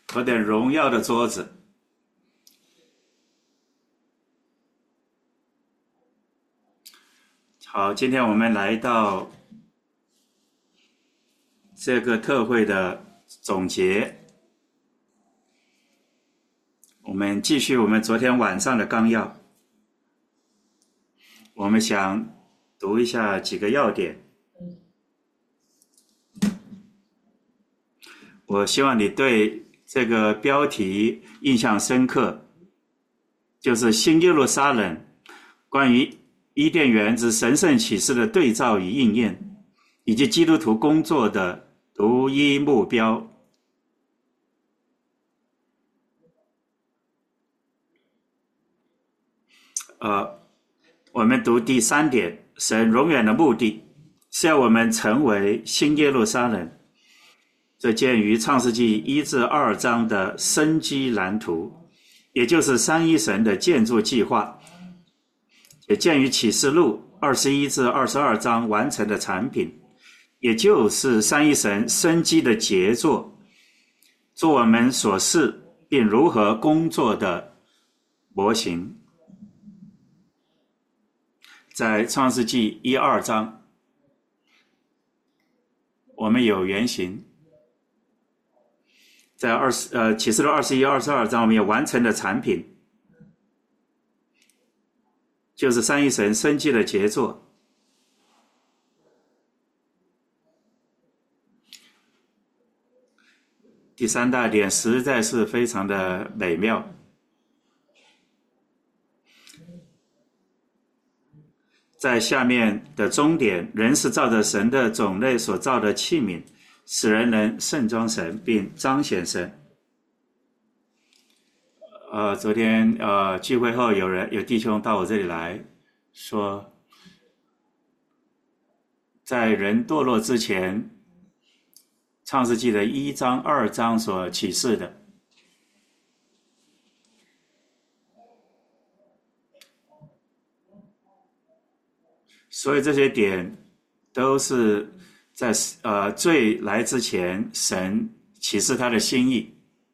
何等荣耀的桌子！好，今天我们来到这个特会的总结，我们继续我们昨天晚上的纲要，我们想读一下几个要点。我希望你对这个标题印象深刻，就是新耶路撒冷关于伊甸园之神圣启示的对照与应验，以及基督徒工作的独一目标。我们读第3点，神永远的目的是要我们成为新耶路撒冷，这见于创世纪1至2章的生机蓝图，也就是三一神的建筑计划，也见于启示录21至22章完成的产品，也就是三一神生机的杰作，做我们所示并如何工作的模型。在创世纪1、2章，我们有原型；在启示录21、22章，我们有完成的产品，就是三一神生机的杰作。第3大点实在是非常的美妙。在下面的终点，人是照着神的种类所造的器皿，使人能盛装神并彰显神。昨天聚会后有弟兄到我这里来说，在人堕落之前，创世纪的1章、2章所启示的，所以这些点都是在罪来之前，神启示他的心意。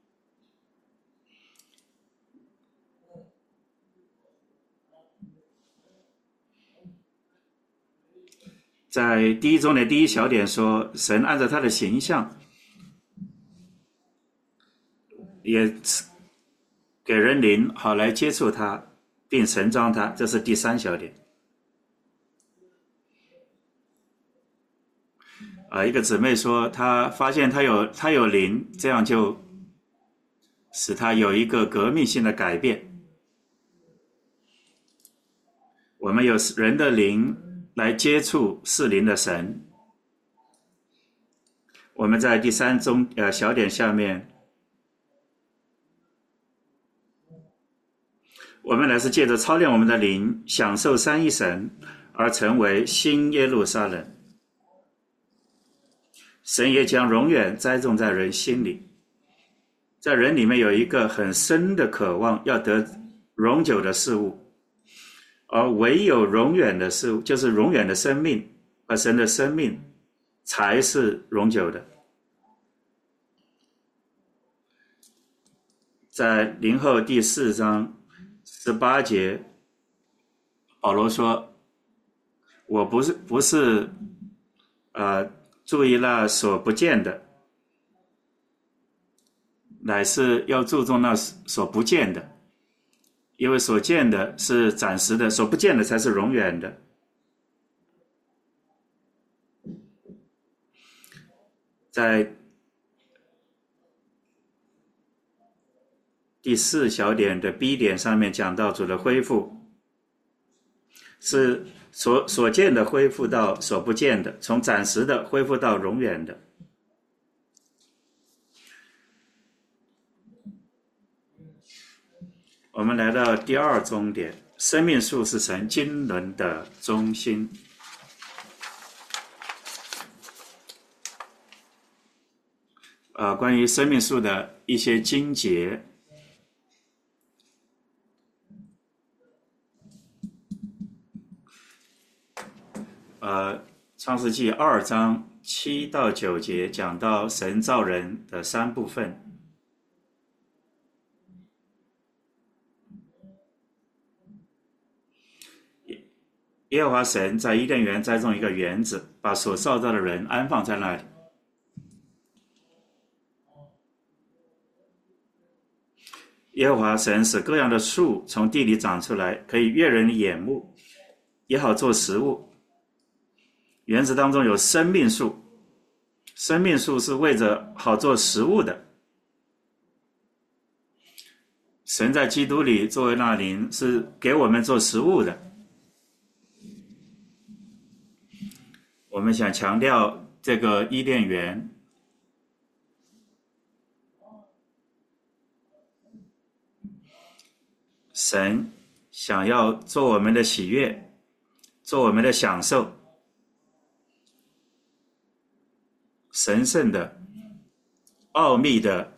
在第一中的第一小点说，神按照他的形象，也给人灵，好来接触他，并神装他，这是第3小点。一个姊妹说，她发现她有灵，这样就使她有一个革命性的改变。我们有人的灵来接触是灵的神。我们在第3小点下面，我们乃是借着操练我们的灵，享受三一神，而成为新耶路撒冷。神也将永远栽种在人心里，在人里面有一个很深的渴望，要得永久的事物，而唯有永远的事物，就是永远的生命，而神的生命才是永久的。在林后第4章18节，保罗说，我不是注意那所不见的，乃是要注重那所不见的，因为所见的是暂时的，所不见的才是永远的。在第4小点的 B 点上面讲到主的恢复，是所见的恢复到所不见的，从暂时的恢复到永远的。我们来到第2终点，生命树是神经纶的中心。关于生命树的一些经节，创世纪2章7到9节讲到神造人的3部分， 耶和华神在伊甸园栽种一个园子，把所造的人安放在那里。耶和华神使各样的树从地里长出来，可以悦人眼目，也好做食物。园子当中有生命树，生命树是为着好做食物的。神在基督里作为那灵，是给我们做食物的。我们想强调这个伊甸园，神想要做我们的喜悦，做我们的享受，神圣的、奥秘的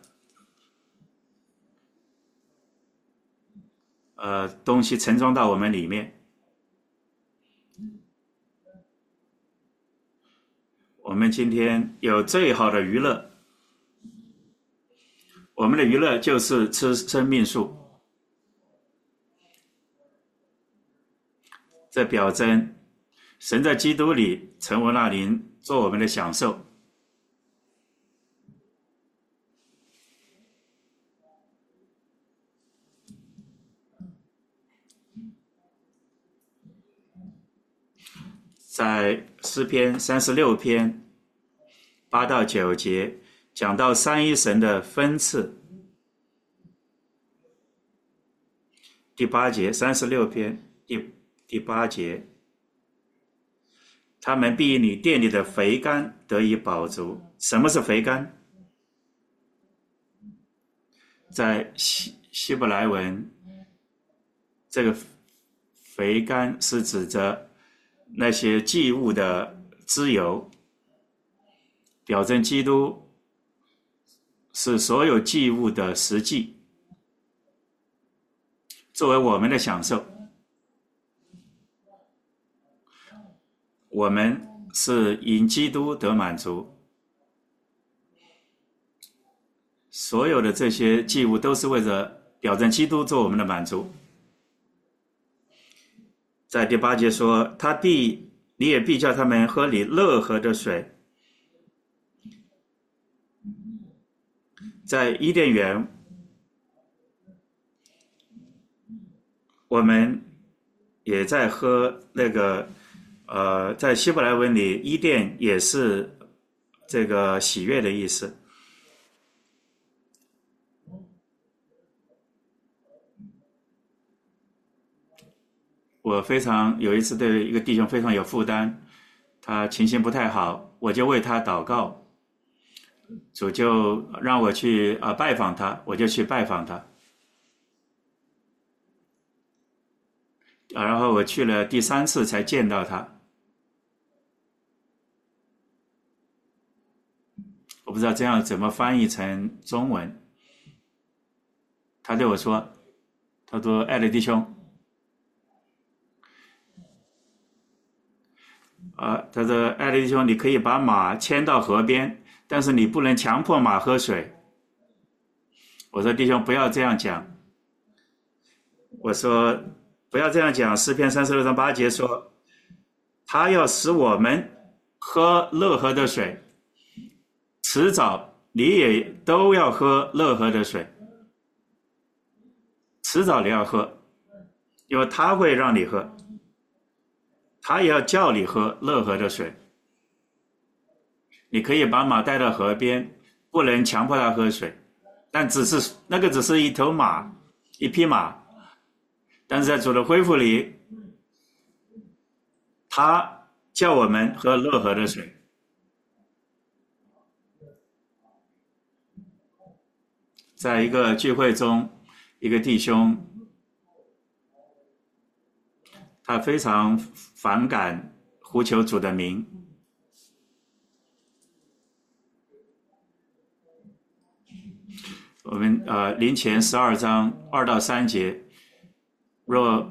东西盛装到我们里面。我们今天有最好的娱乐，我们的娱乐就是吃生命树。这表征神在基督里成为那灵，做我们的享受。在诗篇36篇8到9节讲到三一神的分赐。第8节，36篇第8节，他们必以你殿里的肥甘得以饱足。什么是肥甘？在希伯来文，这个肥甘是指着那些祭物的脂油，表征基督是所有祭物的实际，作为我们的享受。我们是因基督得满足，所有的这些祭物都是为了表征基督做我们的满足。在第8节说，你也必叫他们喝你乐河的水。在伊甸园，我们也在喝那个在希伯来文里，伊甸也是这个喜悦的意思。我有一次对一个弟兄非常有负担，他情形不太好，我就为他祷告，主就让我去拜访他，我就去拜访他。然后我去了第3次才见到他。我不知道这样怎么翻译成中文。他对我说，他说爱的弟兄，他说爱的弟兄，你可以把马牵到河边，但是你不能强迫马喝水。我说弟兄不要这样讲，我说不要这样讲。诗篇36章8节说，他要使我们喝乐河的水，迟早你也都要喝乐河的水，迟早你要喝，因为他会让你喝，他也要叫你喝乐河的水。你可以把马带到河边，不能强迫他喝水，但只是一头马，一匹马。但是在主的恢复里，他叫我们喝乐河的水。在一个聚会中，一个弟兄，他非常反感呼求主的名。我们林前12章2到3节，若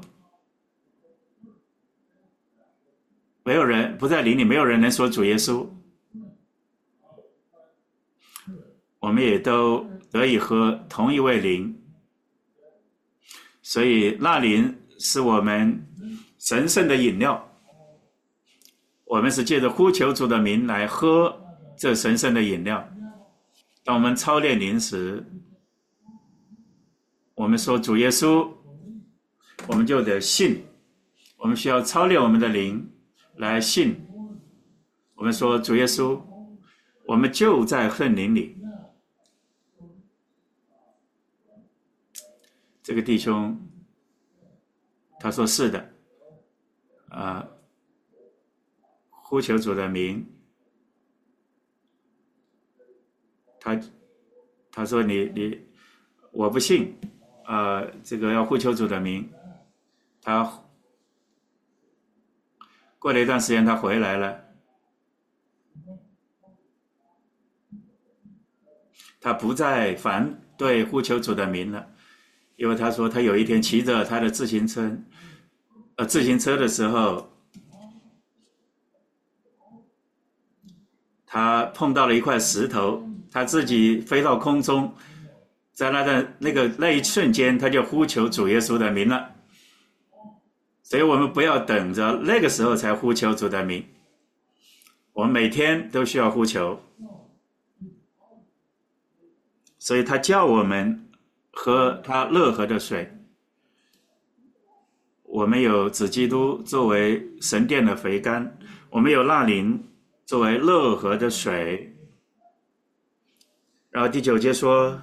没有人不在灵里，没有人能说主耶稣，我们也都得以喝同一位灵。所以那灵是我们神圣的饮料， 我们是借着呼求主的名来喝这神圣的饮料。当我们操练灵时，我们说主耶稣，我们就得信。我们需要操练我们的灵来信。我们说主耶稣，我们就在圣灵里。这个弟兄他说是的，呼求主的名，他说我不信，这个要呼求主的名。他过了一段时间他回来了，他不再反对呼求主的名了，因为他说他有一天骑着他的自行车的时候，他碰到了一块石头，他自己飞到空中，在那一瞬间他就呼求主耶稣的名了。所以我们不要等着那个时候才呼求主的名，我们每天都需要呼求。所以他叫我们喝他乐河的水。我们有子基督作为神殿的肥甘，我们有那灵作为乐河的水。然后第9节说，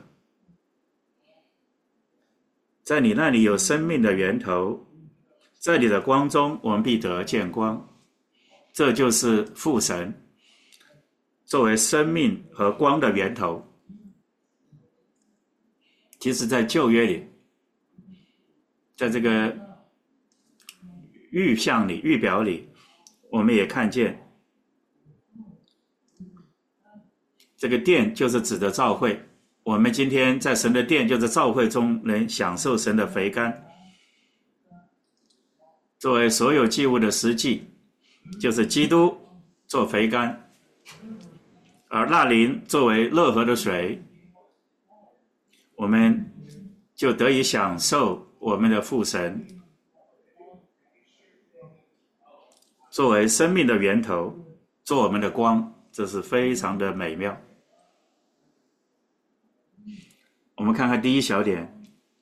在你那里有生命的源头，在你的光中我们必得见光。这就是父神作为生命和光的源头。其实在旧约里，在这个预表里，我们也看见这个殿就是指的召会。我们今天在神的殿，就是召会中能享受神的肥甘。作为所有祭物的实际，就是基督做肥甘，而那灵作为乐河的水，我们就得以享受我们的父神作为生命的源头，做我们的光，这是非常的美妙。我们看看第一小点，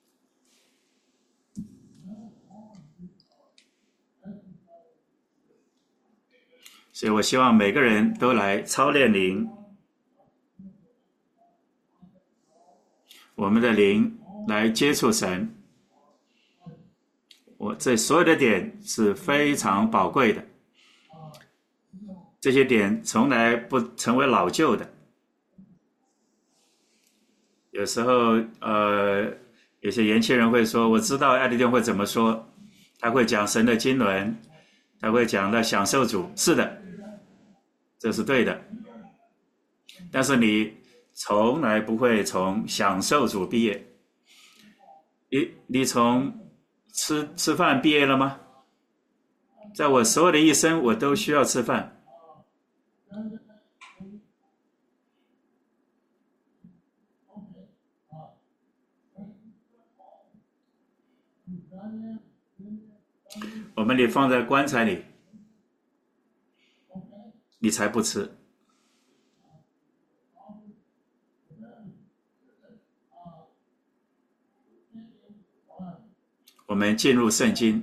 所以我希望每个人都来操练灵，我们的灵来接触神。这所有的点是非常宝贵的，这些点从来不成为老旧的。有时候有些年轻人会说，我知道爱弟兄会怎么说，他会讲神的经纶，他会讲到享受主。是的，这是对的，但是你从来不会从享受主毕业。你从吃饭毕业了吗？在我所有的一生，我都需要吃饭。我们得放在棺材里，你才不吃。我们进入圣经，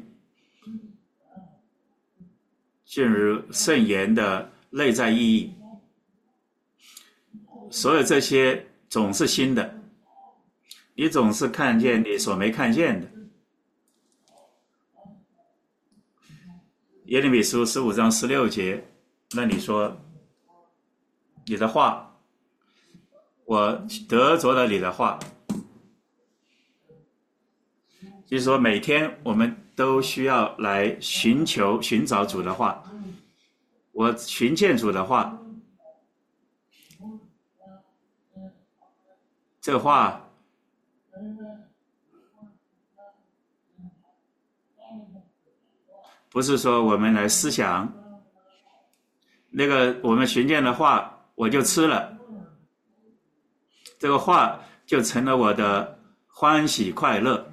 进入圣言的内在意义，所有这些总是新的，你总是看见你所没看见的。耶利米书15章16节，那你说你的话，我得着了你的话，就是说每天我们都需要来寻找主的话。我寻见主的话，这个话不是说我们来思想那个我们寻见的话我就吃了，这个话就成了我的欢喜快乐。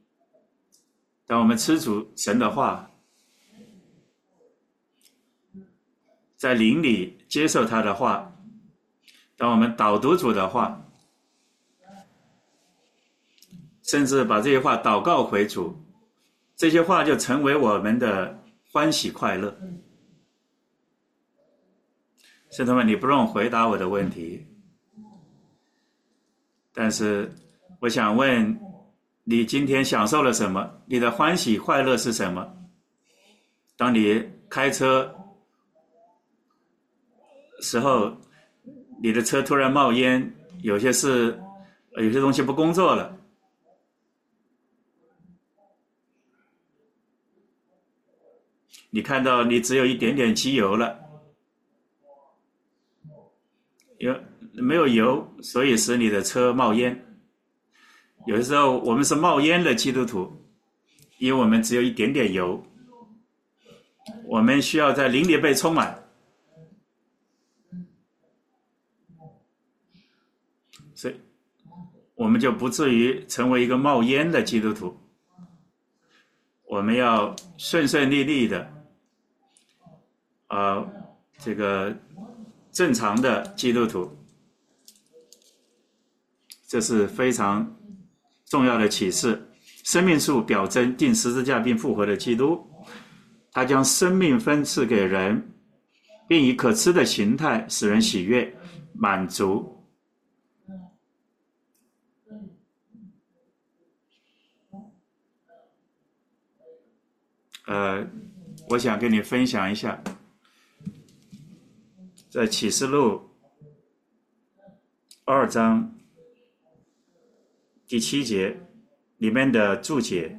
当我们吃主神的话， 在灵里接受他的话，当我们导读主的话，甚至把这些话祷告回主，这些话就成为我们的欢喜快乐。圣徒们，你不用回答我的问题，但是我想问你今天享受了什么？你的欢喜快乐是什么？当你开车时候，你的车突然冒烟，有些东西不工作了，你看到你只有一点点机油了，没有油，所以使你的车冒烟。有的时候我们是冒烟的基督徒，因为我们只有一点点油，我们需要在灵里被充满，所以我们就不至于成为一个冒烟的基督徒。我们要顺顺利利的这个正常的基督徒，这是非常重要的启示。生命树表征钉十字架并复活的基督，他将生命分赐给人，并以可吃的形态使人喜悦满足。我想跟你分享一下在启示录2章第7节里面的注解，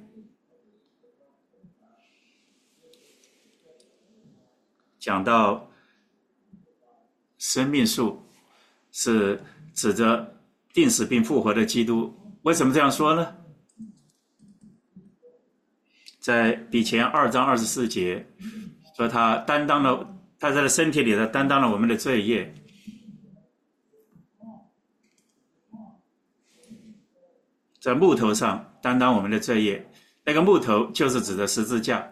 讲到生命树是指着钉死并复活的基督。为什么这样说呢？在比前2章24节说他担当了，他在身体里担当了我们的罪业。在木头上担当我们的罪业，那个木头就是指的十字架。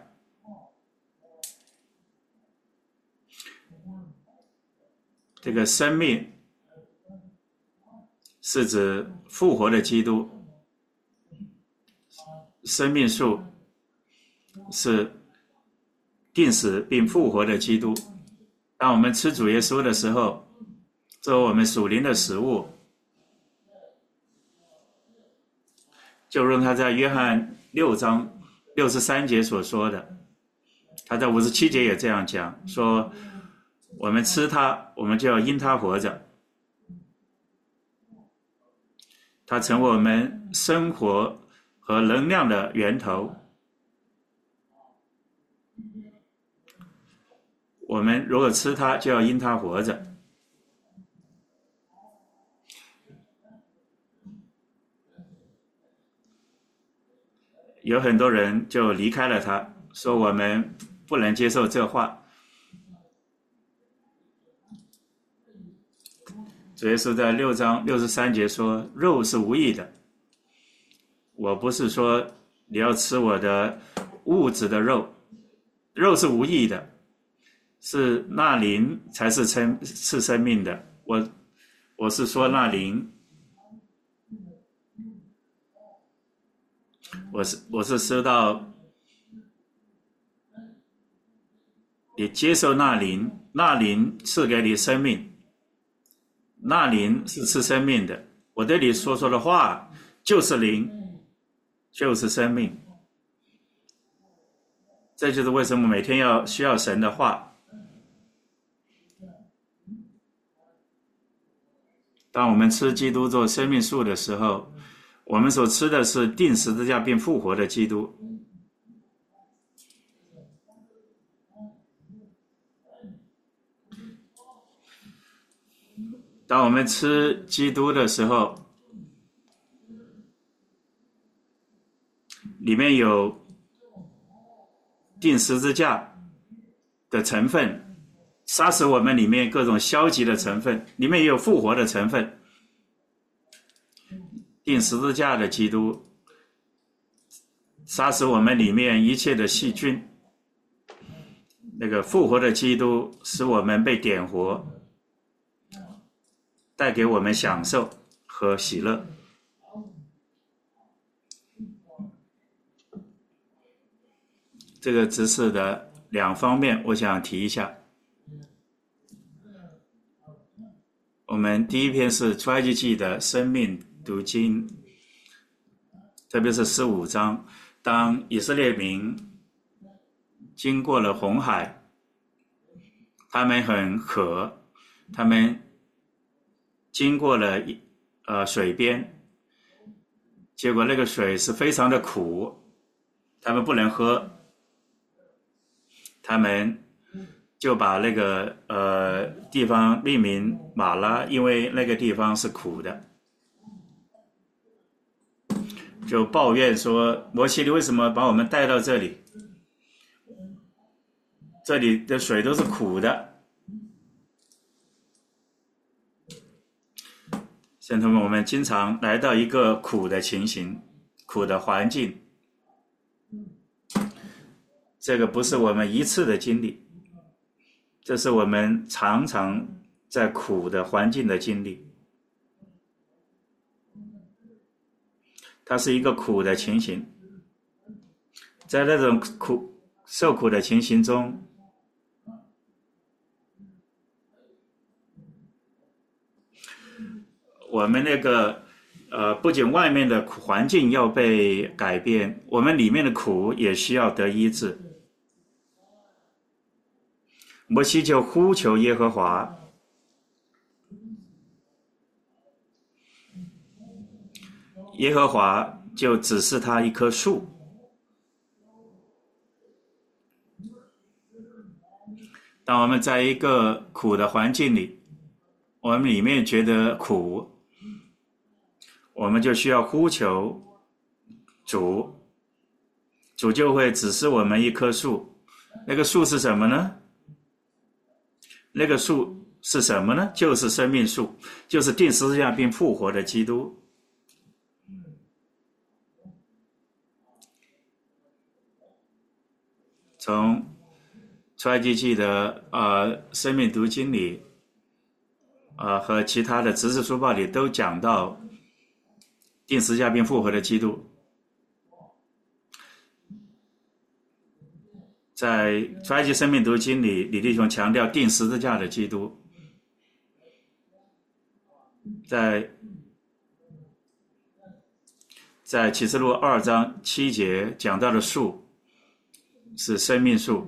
这个生命是指复活的基督，生命树是钉死并复活的基督。当我们吃主耶稣的时候，作为我们属灵的食物，就如他在约翰6章63节所说的，他在57节也这样讲，说我们吃它，我们就要因它活着。它成为我们生活和能量的源头。我们如果吃它，就要因它活着。有很多人就离开了它，说我们不能接受这话。主耶稣在6章63节说，肉是无益的。我不是说你要吃我的物质的肉，肉是无益的，是那灵才是生命的。我是说那灵，我是说到你接受那灵，那灵赐给你生命，那灵是赐生命的。我对你说的话就是灵，就是生命。这就是为什么每天需要神的话。当我们吃基督做生命树的时候，我们所吃的是钉十字架并复活的基督。当我们吃基督的时候，里面有钉十字架的成分，杀死我们里面各种消极的成分，里面也有复活的成分。钉十字架的基督杀死我们里面一切的细菌， 那个复活的基督使我们被点活，带给我们享受和喜乐。这个知识的两方面我想提一下。我们第一篇是出埃及记的生命读经，特别是15章，当以色列民经过了红海，他们很渴，他们经过了水边，结果那个水是非常的苦，他们不能喝，他们就把那个地方命名马拉，因为那个地方是苦的，就抱怨说：摩西，你为什么把我们带到这里？这里的水都是苦的。圣徒们，我们经常来到一个苦的情形、苦的环境，这个不是我们一次的经历，这是我们常常在苦的环境的经历。它是一个苦的情形，在那种受苦的情形中，我们那个不仅外面的环境要被改变，我们里面的苦也需要得医治。摩西就呼求耶和华，耶和华就指示他一棵树。当我们在一个苦的环境里，我们里面觉得苦，我们就需要呼求主，主就会指示我们一棵树。那个树是什么呢？那个树是什么呢？就是生命树，就是钉十字架并复活的基督。从出埃及记的生命读经里和其他的执事书报里都讲到钉十字架并复活的基督。在出埃及生命读经里，李弟兄强调钉十字架的基督。在启示录2章7节讲到的树是生命树。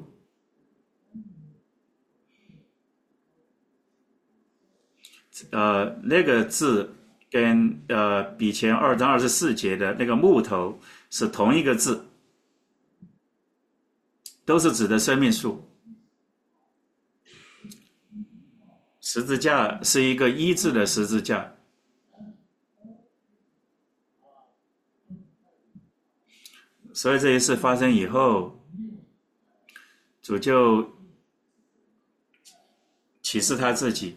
那个字跟比前2章24节的那个木头是同一个字，都是指的生命树。十字架是一个医治的十字架。所以这一事发生以后，主就启示他自己，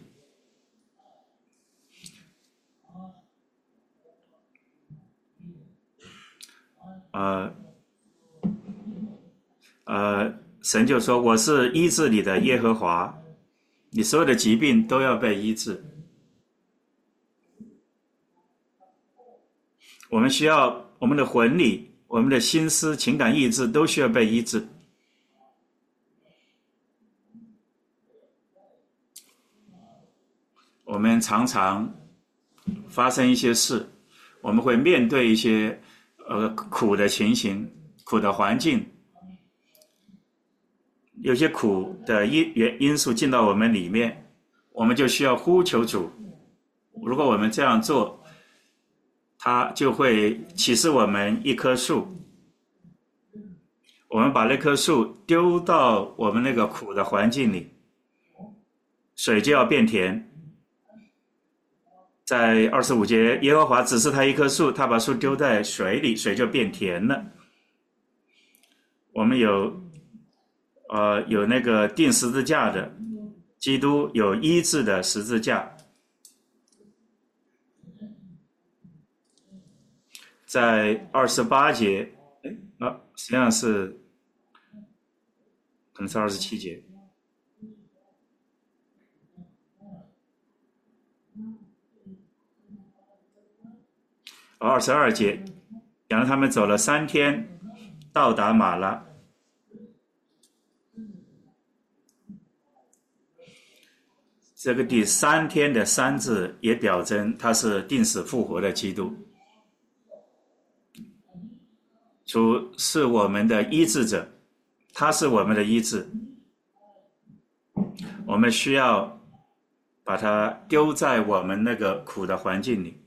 神就说：“我是医治你的耶和华，你所有的疾病都要被医治。”我们需要我们的魂理、我们的心思、情感、意志都需要被医治。我们常常发生一些事，我们会面对一些苦的情形、苦的环境，有些苦的因素进到我们里面，我们就需要呼求主。如果我们这样做，他就会启示我们一棵树，我们把那棵树丢到我们那个苦的环境里，水就要变甜。在25节，耶和华指示他一棵树，他把树丢在水里，水就变甜了。我们有那个钉十字架的基督，有医治的十字架。在28节，实际上是可能是27节。22节讲他们走了3天到达马拉。这个第3天的3字也表征他是定死复活的基督。主是我们的医治者，他是我们的医治，我们需要把它丢在我们那个苦的环境里，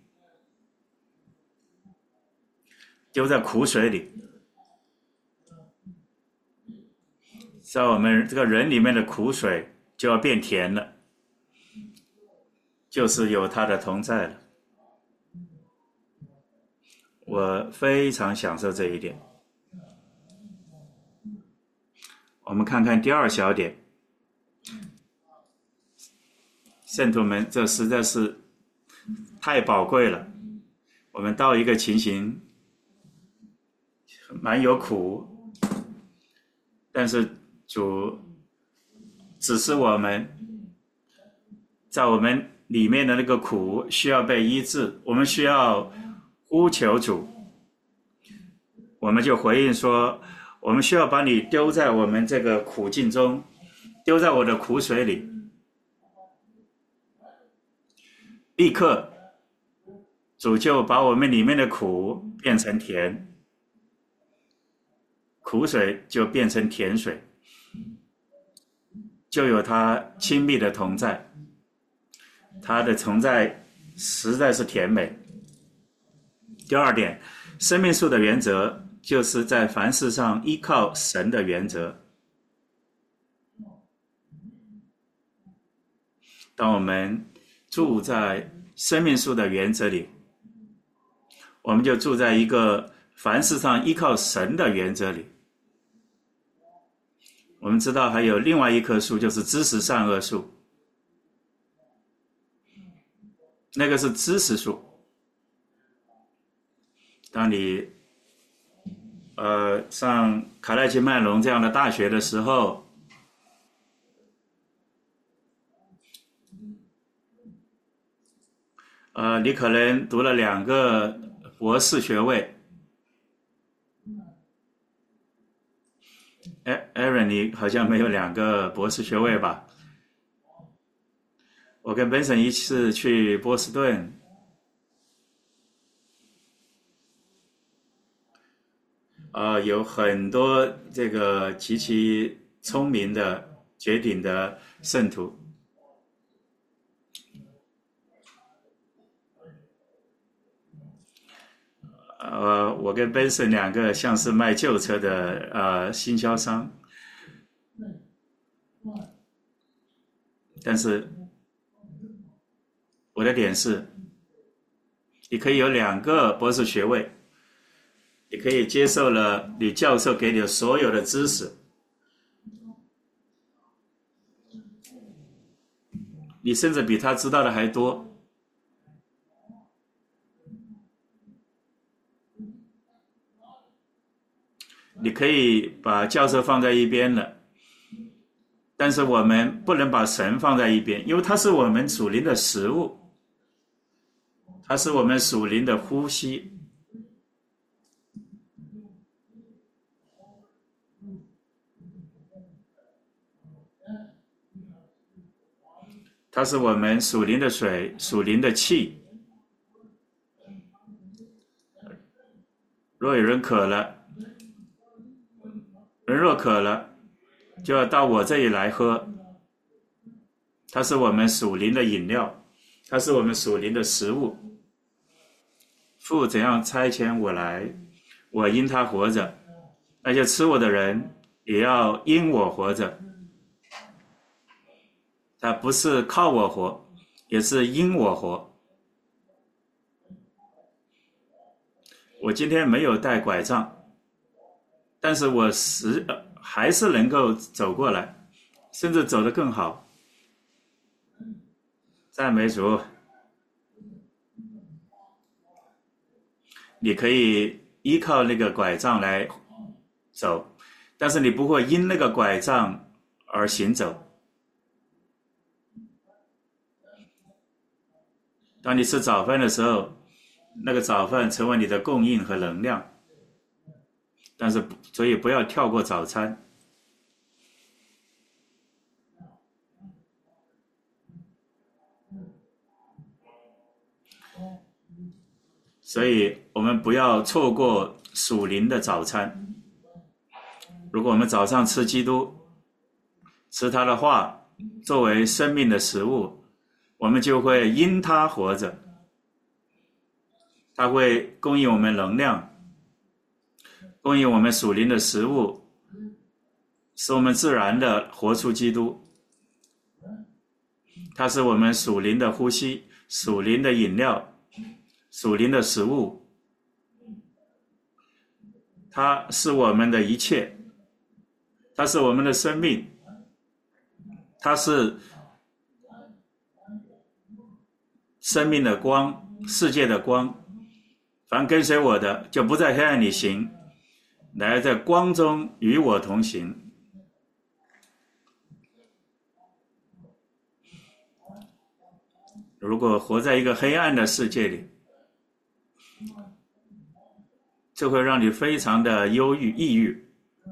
丢在苦水里，在我们这个人里面的苦水就要变甜了，就是有他的同在了。我非常享受这一点。我们看看第2小点，圣徒们，这实在是太宝贵了。我们到一个情形蛮有苦，但是主指示我们，在我们里面的那个苦需要被医治，我们需要呼求主，我们就回应说，我们需要把你丢在我们这个苦境中，丢在我的苦水里，立刻主就把我们里面的苦变成甜，苦水就变成甜水，就有他亲密的同在，他的同在实在是甜美。第2点，生命树的原则就是在凡事上依靠神的原则。当我们住在生命树的原则里，我们就住在一个凡事上依靠神的原则里。我们知道还有另外一棵树，就是知识善恶树，那个是知识树。当你上卡耐基麦隆这样的大学的时候，你可能读了2个博士学位。Aaron， 你好像没有2个博士学位吧？我跟 Benson 一起去波士顿，有很多这个极其聪明的绝顶的圣徒。我跟 Benson 2个像是卖旧车的新销商，但是我的点是，你可以有2个博士学位，你可以接受了你教授给你的所有的知识，你甚至比他知道的还多。你可以把教授放在一边了，但是我们不能把神放在一边，因为他是我们属灵的食物，他是我们属灵的呼吸。它是我们属灵的水，属灵的气。若有人渴了，人若渴了，就要到我这里来喝。它是我们属灵的饮料，它是我们属灵的食物。父怎样差遣我来，我因他活着，那些吃我的人也要因我活着。他不是靠我活，也是因我活。我今天没有带拐杖，但是我还是能够走过来，甚至走得更好。赞美主！你可以依靠那个拐杖来走， 但是你不会因那个拐杖而行走。当你吃早饭的时候，那个早饭成为你的供应和能量，但是所以不要跳过早餐。所以我们不要错过属灵的早餐。如果我们早上吃基督，吃他的话作为生命的食物，我们就会因他活着，他会供应我们能量，供应我们属灵的食物，使我们自然的活出基督。它是我们属灵的呼吸，属灵的饮料，属灵的食物，它是我们的一切，它是我们的生命，它是生命的光，世界的光。凡跟随我的，就不在黑暗里行，乃在光中与我同行。如果活在一个黑暗的世界里，这会让你非常的忧郁、抑郁。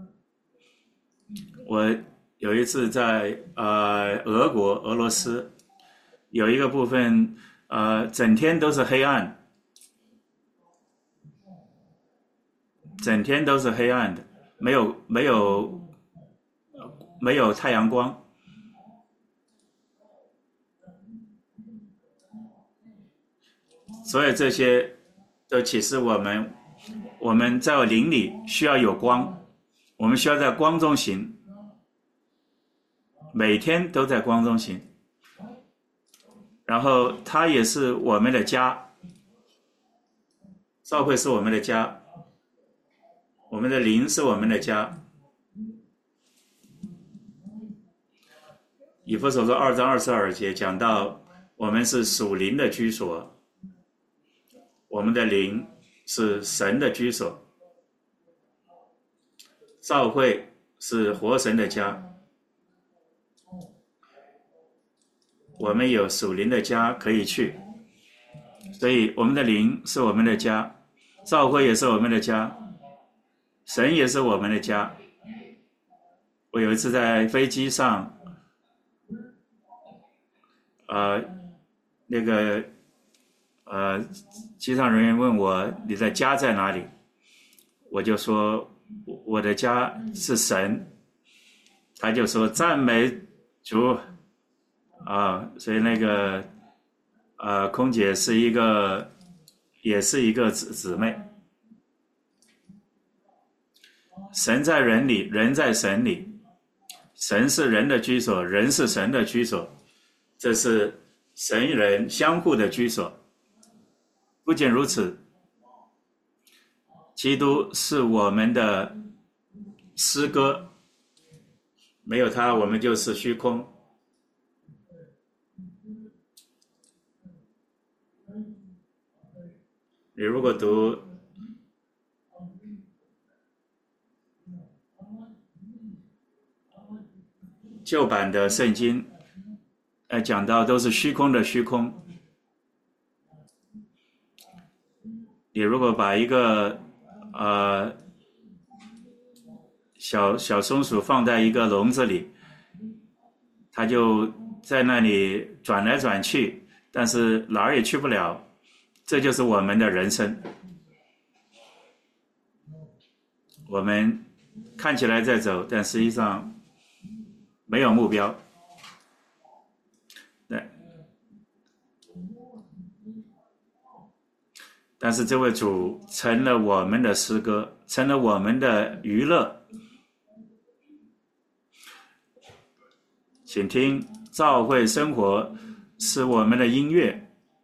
我有一次在俄罗斯，有一个部分整天都是黑暗，整天都是黑暗的，没有太阳光。所以这些都启示我们在灵里需要有光，我们需要在光中行，每天都在光中行。然后它也是我们的家，教会是我们的家，我们的灵是我们的家。以弗所书2章22节讲到，我们是属灵的居所，我们的灵是神的居所，教会是活神的家。我们有属灵的家可以去，所以我们的灵是我们的家，教会也是我们的家，神也是我们的家。我有一次在飞机上，机上人员问我你的家在哪里，我就说我的家是神，他就说赞美主所以那个空姐也是一个姊妹。神在人里，人在神里，神是人的居所，人是神的居所，这是神人相互的居所。不仅如此，基督是我们的诗歌，没有他我们就是虚空。你如果读旧版的圣经，讲到都是虚空的虚空。你如果把一个小松鼠放在一个笼子里，它就在那里转来转去，但是哪儿也去不了。这就是我们的人生。我们看起来在走，但实际上没有目标。对。但是这位主成了我们的诗歌，成了我们的娱乐。请听，教会生活是我们的音乐。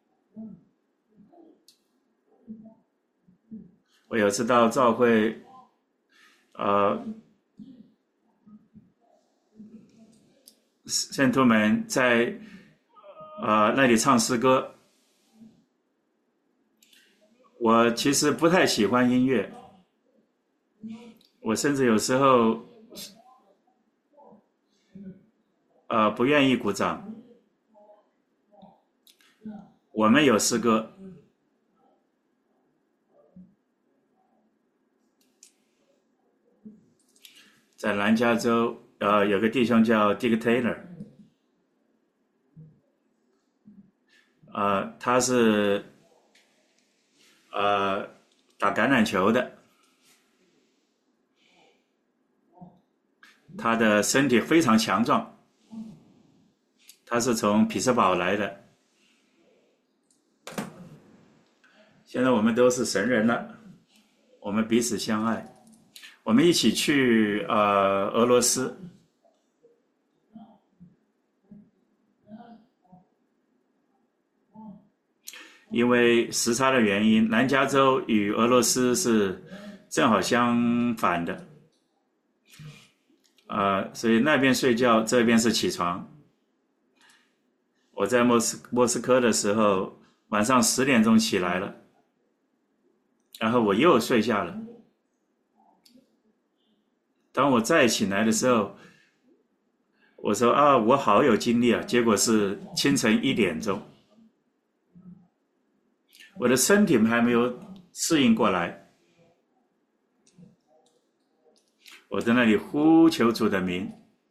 我有次到教会，圣徒们在那里唱诗歌。我其实不太喜欢音乐，我甚至有时候不愿意鼓掌。我们有诗歌，在南加州，有个弟兄叫 Dick Taylor，他是打橄榄球的，他的身体非常强壮，他是从匹兹堡来的。现在我们都是神人了，我们彼此相爱，我们一起去俄罗斯。因为时差的原因，南加州与俄罗斯是正好相反的，所以那边睡觉，这边是起床。我在莫斯科的时候，晚上10点钟起来了，然后我又睡下了。当我再醒来的时候，我说我好有精力啊，结果是清晨1点钟。我的身体还没有适应过来，我在那里呼求主的名，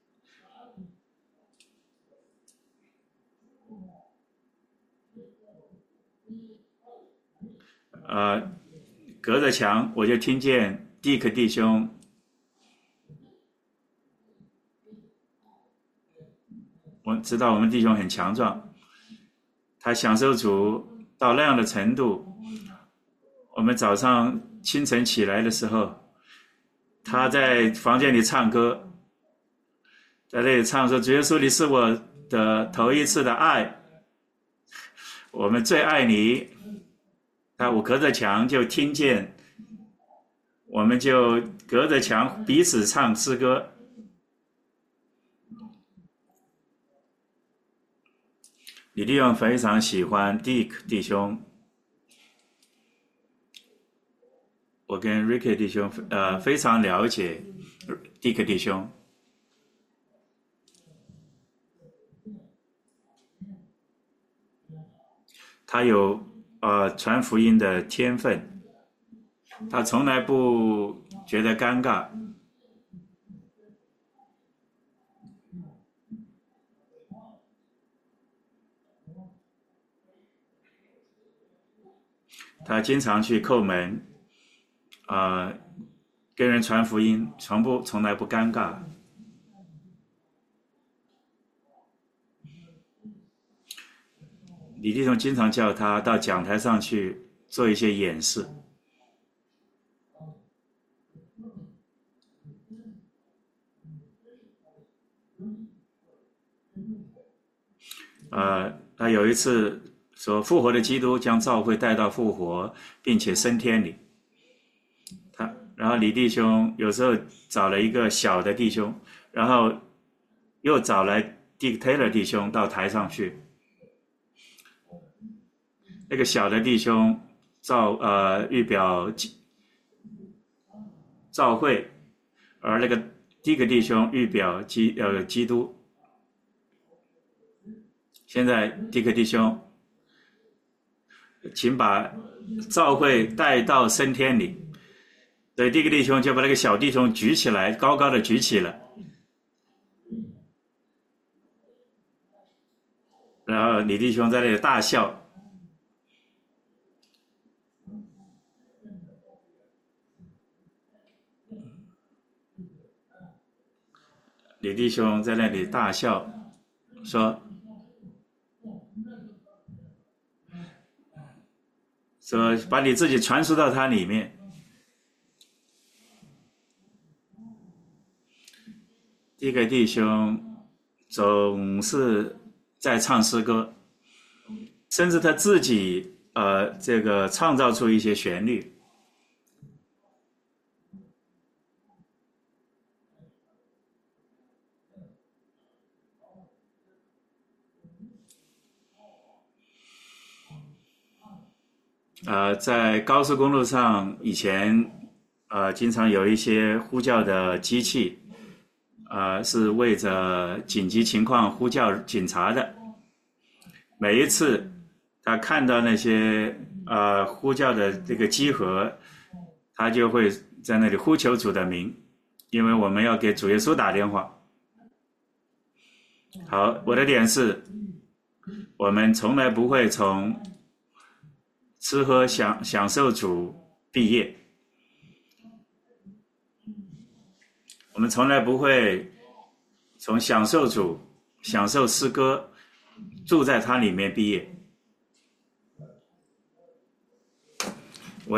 隔着墙我就听见蒂克弟兄我知道我们弟兄很强壮，他享受主到那样的程度，我们早上清晨起来的时候，他在房间里唱歌，在那里唱说：“主耶稣，你是我的头一次的爱，我们最爱你。”我隔着墙就听见，我们就隔着墙彼此唱诗歌。李弟兄非常喜欢 Dick 弟兄，我跟 Ricky 弟兄非常了解 Dick 弟兄。他有传福音的天分，他从来不觉得尴尬。他经常去叩门，跟人传福音，从来不尴尬。李弟兄经常叫他到讲台上去做一些演示。他有一次说复活的基督将教会带到复活，并且升天里。然后李弟兄有时候找了一个小的弟兄，然后又找来 Dick Taylor 弟兄到台上去。那个小的弟兄预表教会，而那个Dick弟兄预表基督。现在Dick弟兄，请把教会带到升天里。所以Dick弟兄就把那个小弟兄举起来，高高的举起了。然后李弟兄在那里大笑。李弟兄在那里大笑，说把你自己传输到他里面。这个弟兄总是在唱诗歌，甚至他自己这个创造出一些旋律。在高速公路上以前经常有一些呼叫的机器， 是为着紧急情况呼叫警察的。每一次他看到那些呼叫的这个集合，他就会在那里呼求主的名，因为我们要给主耶稣打电话。好，我的点是，我们从来不会从吃喝享受主毕业，我们从来不会从享受主、享受诗歌、住在它里面毕业。我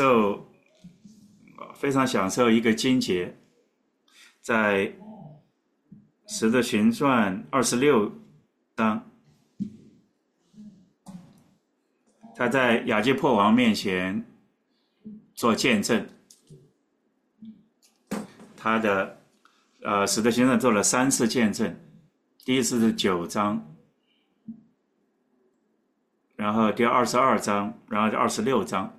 非常享受一个经节，在《使徒行传》26章，他在亚基破王面前做见证。他的使徒行传做了3次见证，第一次是9章，然后第22章，然后第26章。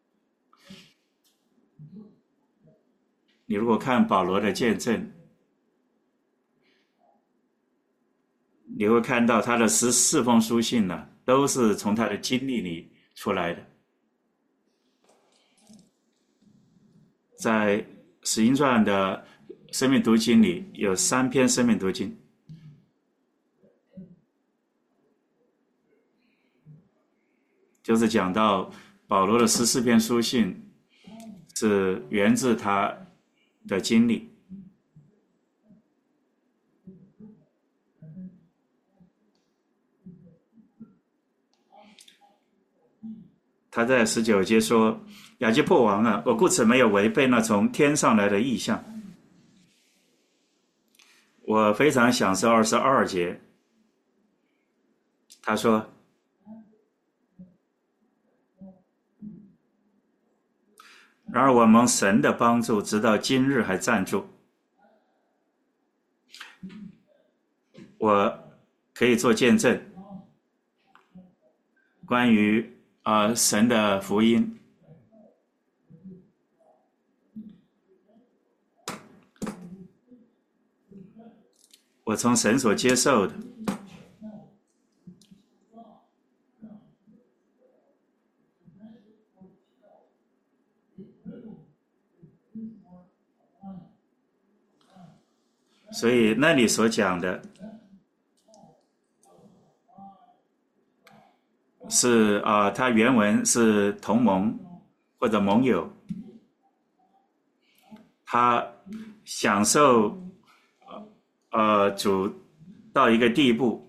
你如果看保罗的见证，你会看到他的14封书信呢，都是从他的经历里出来的。在使徒行传的生命读经里有3篇生命读经，就是讲到保罗的14篇书信是源自他的经历。他在19节说：亚基破王啊，我故此没有违背那从天上来的异象。我非常享受22节，他说：然而我蒙神的帮助，直到今日还站住。我可以做见证，关于神的福音。我从神所接受的，所以那里所讲的是它原文是同盟或者盟友，他享受主到一个地步，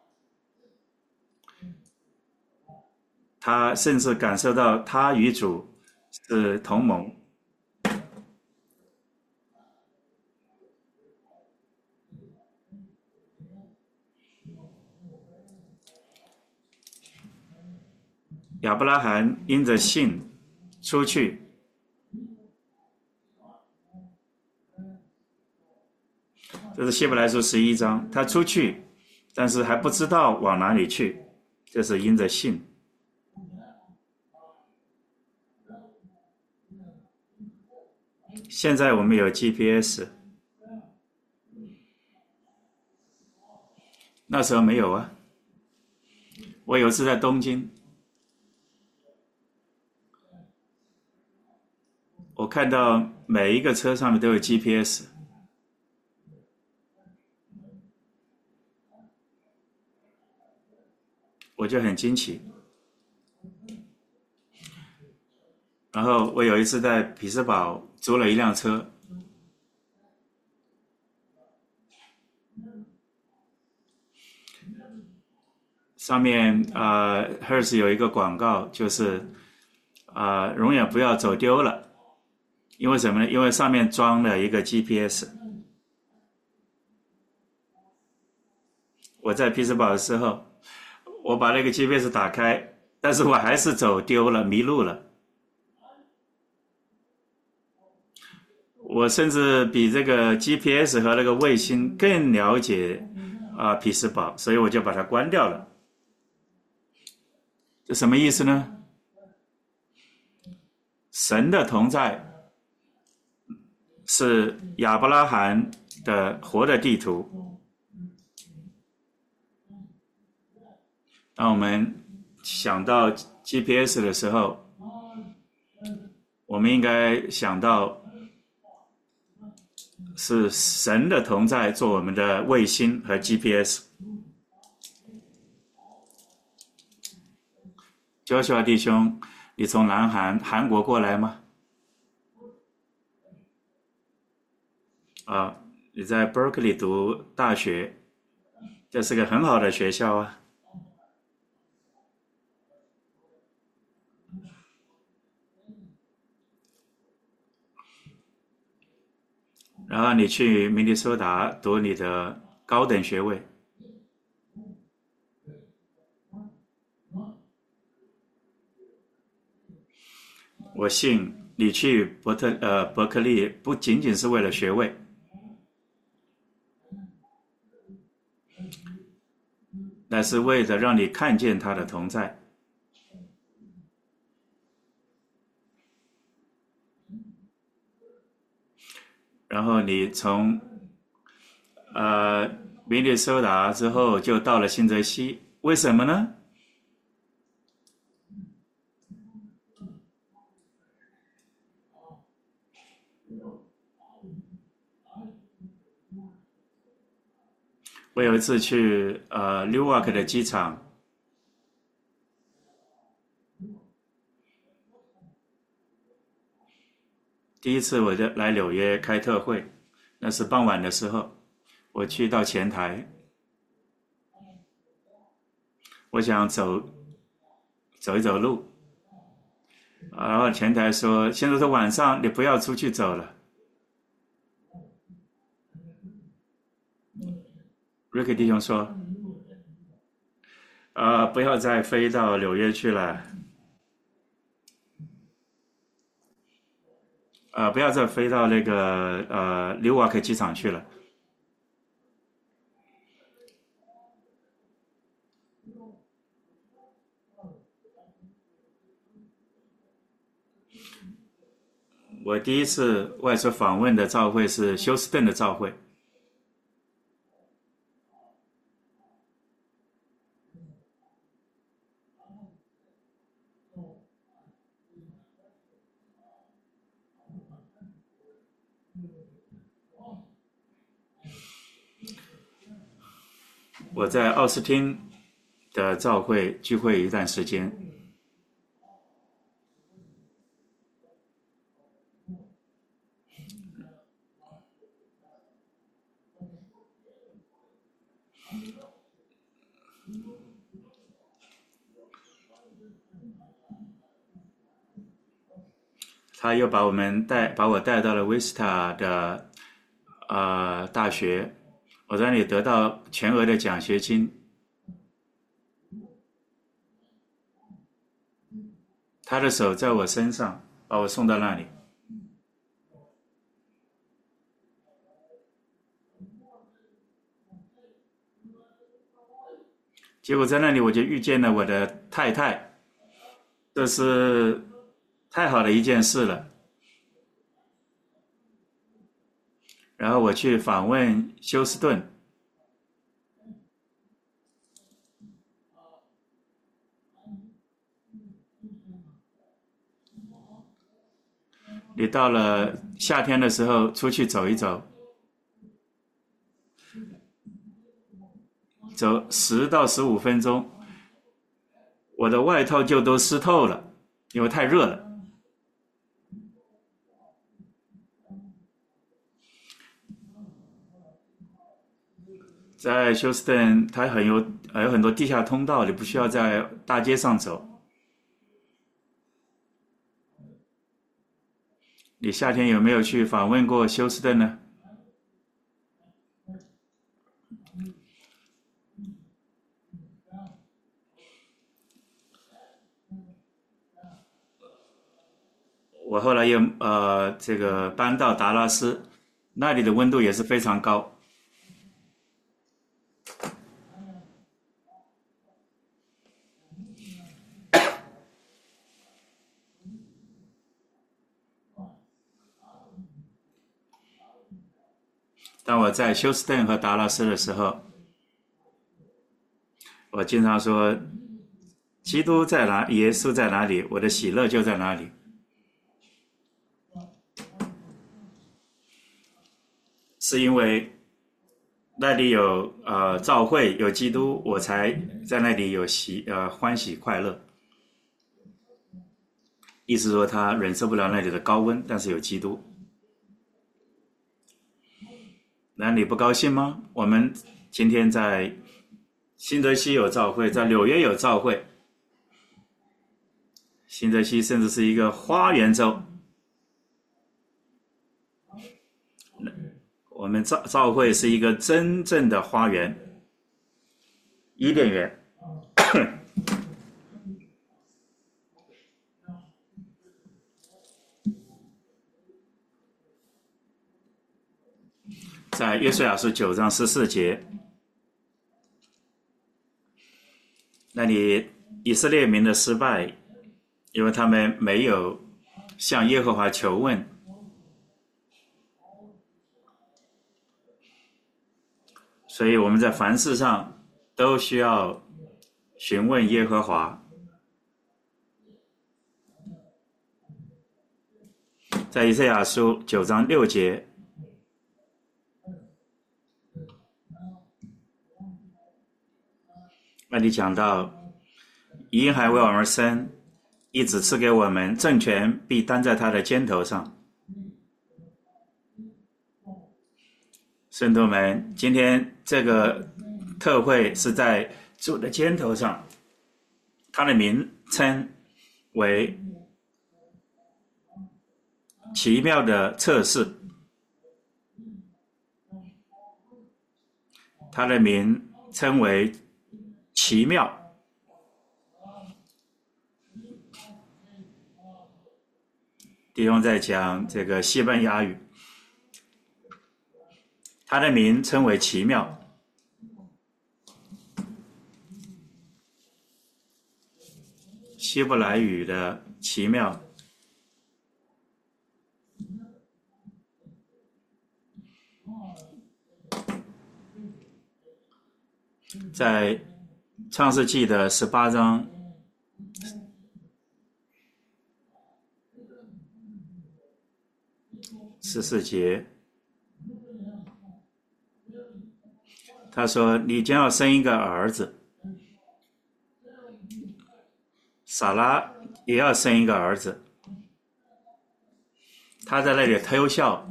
他甚至感受到他与主是同盟。亚伯拉罕因着信出去，这是希伯来书11章，他出去，但是还不知道往哪里去，这是因着信。现在我们有 GPS， 那时候没有啊。我有一次在东京，我看到每一个车上面都有 GPS， 我就很惊奇。然后我有一次在匹兹堡租了一辆车，上面Hertz 有一个广告，就是永远不要走丢了。因为什么呢？因为上面装了一个 GPS。我在匹兹堡的时候，我把那个 GPS 打开，但是我还是走丢了，迷路了。我甚至比这个 GPS 和那个卫星更了解匹兹堡，所以我就把它关掉了。这什么意思呢？神的同在是亚伯拉罕的活的地图。当我们想到 GPS 的时候，我们应该想到是神的同在做我们的卫星和 GPS。Joshua 弟兄，你从韩国过来吗？啊，你在 Berkeley 读大学，这是个很好的学校啊。然后你去明尼苏达读你的高等学位。我信你去伯克利不仅仅是为了学位，那是为了让你看见他的同在。然后你从明尼苏达之后就到了新泽西，为什么呢？我有一次去Newark 的机场，第一次我就来纽约开特会，那是傍晚的时候，我去到前台，我想走一走路，然后前台说现在是晚上，你不要出去走了。瑞克弟兄说不要再飞到纽约去了，不要再飞到那个Newark 机场去了。我第一次外出访问的教会是休斯顿的教会。我在奥斯汀的教会聚会一段时间，他又把我带到了威斯塔的大学，我在那里得到全额的奖学金。他的手在我身上，把我送到那里。结果在那里我就遇见了我的太太，这是太好的一件事了。然后我去访问休斯顿，你到了夏天的时候出去走一走，走10到15分钟，我的外套就都湿透了，因为太热了。在休斯顿，它有很多地下通道，你不需要在大街上走。你夏天有没有去访问过休斯顿呢？我后来又这个搬到达拉斯，那里的温度也是非常高。 当我在休斯顿和达拉斯的时候，我经常说，基督在哪，耶稣在哪里，我的喜乐就在哪里。是因为那里有教会有基督，我才在那里有欢喜快乐。意思说他忍受不了那里的高温，但是有基督。那你不高兴吗？我们今天在新泽西有教会，在纽约有教会，新泽西甚至是一个花园州。我们教会是一个真正的花园，伊甸园。在约书亚书9章14节，那里以色列民的失败，因为他们没有向耶和华求问，所以我们在凡事上都需要询问耶和华。在以赛亚书9章6节，那里讲到，婴孩为我们而生，一子赐给我们，政权必担在他的肩头上。圣徒们，今天这个特会是在主的肩头上，他的名称为奇妙的测试，他的名称为奇妙。弟兄在讲这个西班牙语，他的名称为奇妙。希伯来语的奇妙，在创世纪的18章14节，他说：“你将要生一个儿子。”撒拉也要生一个儿子。他在那里偷笑，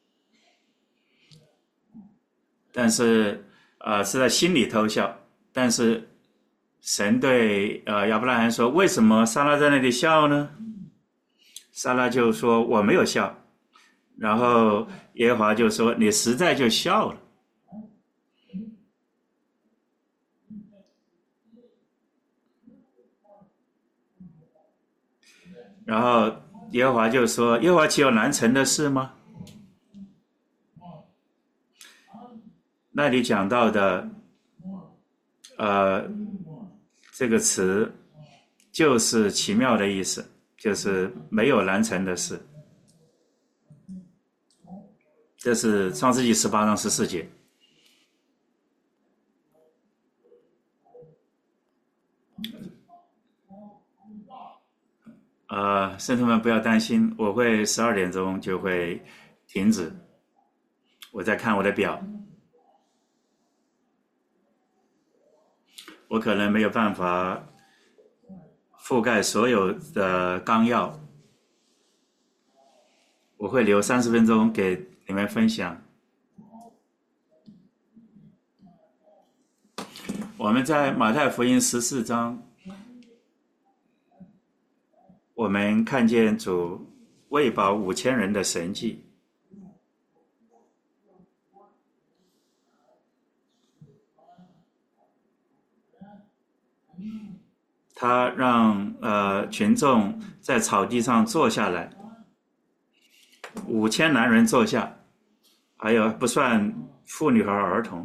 但是是在心里偷笑。但是神对亚伯拉罕说：“为什么撒拉在那里笑呢？”撒拉就说：“我没有笑。”然后耶和华就说：“你实在就笑了。”然后耶和华就说：“耶和华岂有难成的事吗？”那里讲到的这个词就是奇妙的意思，就是没有难成的事。这是创世纪18章14节。圣徒们不要担心，我会12点钟就会停止。我在看我的表，我可能没有办法覆盖所有的纲要，我会留30分钟给你们分享。我们在马太福音14章，我们看见主喂饱5000人的神迹。他让群众在草地上坐下来，5000男人坐下，还有不算妇女和儿童。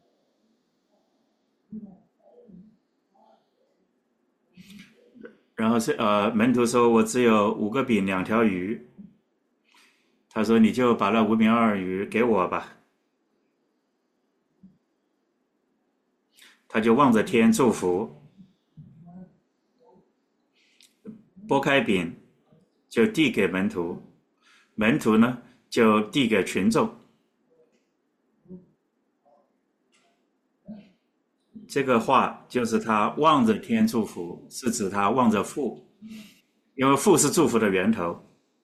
然后门徒说：“我只有5个饼2条鱼。”他说：“你就把那5饼2鱼给我吧。” 他就望着天祝福，拨开饼就递给门徒，门徒呢就递给群众。这个话就是他望着天祝福，是指他望着父，因为父是祝福的源头。